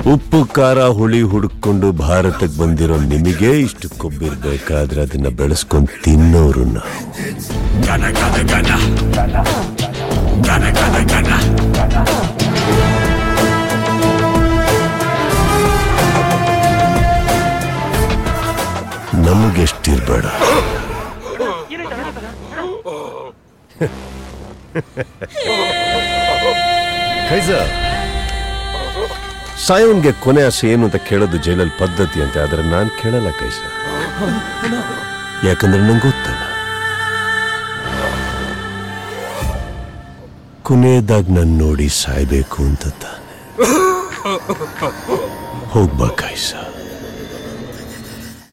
ಉಪ್ಪು ಖಾರ ಹುಳಿ ಹುಡುಕೊಂಡು ಭಾರತಕ್ಕೆ ಬಂದಿರೋ ನಿಮಗೆ ಇಷ್ಟು ಕೊಬ್ಬಿರ್ಬೇಕಾದ್ರೆ ಅದನ್ನ ಬೆಳೆಸ್ಕೊಂಡು ತಿನ್ನೋರು ನಮಗೆಷ್ಟಿರ್ಬೇಡ. ಸಾಯೋನ್ಗೆ ಕೊನೆ ಆಸೆ ಏನು ಅಂತ ಕೇಳೋದು ಜೈಲಲ್ಲಿ ಪದ್ಧತಿ ಅಂತೆ, ಆದ್ರೆ ನಾನು ಕೇಳಲ್ಲ ಕೈಸ. ಯಾಕಂದ್ರೆ ನಂಗೆ ಗೊತ್ತಲ್ಲ, ಕೊನೆಯದಾಗ ನಾನು ನೋಡಿ ಸಾಯ್ಬೇಕು ಅಂತ ತಾನೆ. ಹೋಗ್ಬಾ ಕೈಸ.